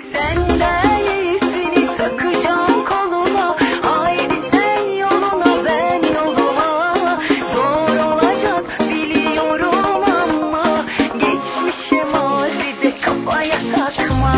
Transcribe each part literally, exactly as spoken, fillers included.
Senden iyisini takacağım koluma. Haydi sen yoluna ben yoluma. Zor olacak biliyorum ama geçmişe mazide kafaya takma.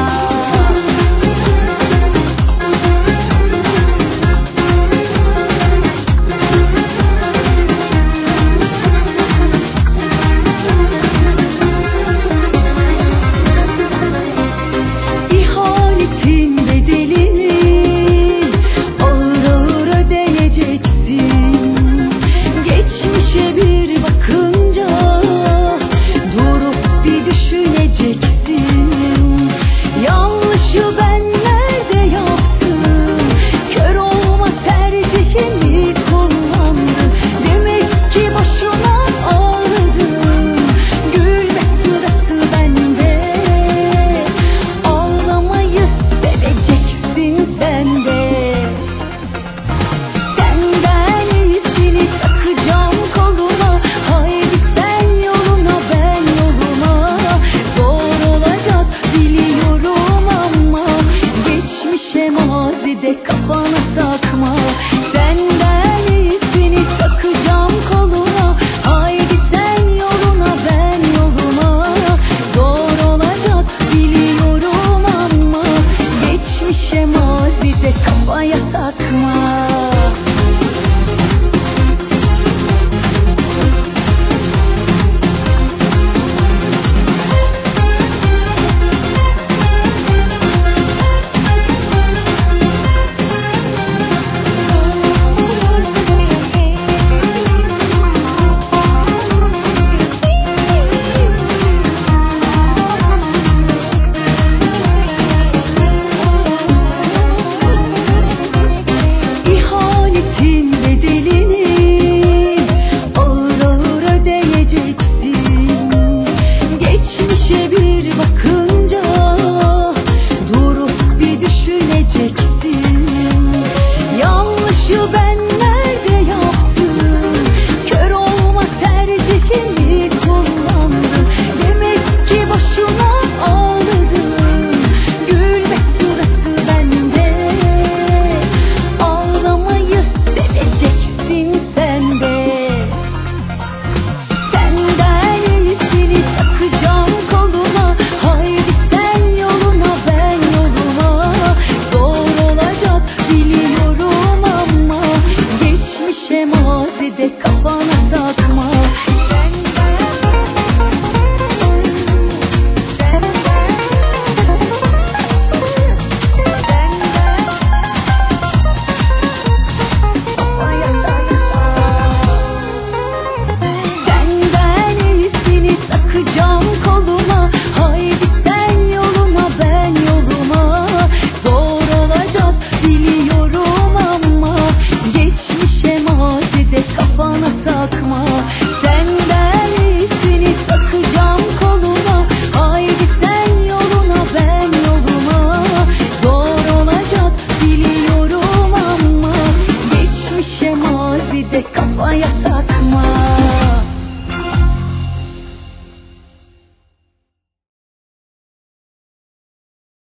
Mazide kafana takma. Senden iyisini takacağım koluna. Haydi sen yoluna ben yoluma. Zor olacak biliyorum ama geçmişe mazide kafaya takma. Mazide kafana takma. Senden iyisini takacağım koluma. Haydi sen yoluna ben yoluma. Zor olacak biliyorum ama geçmişe mazide kafana takma.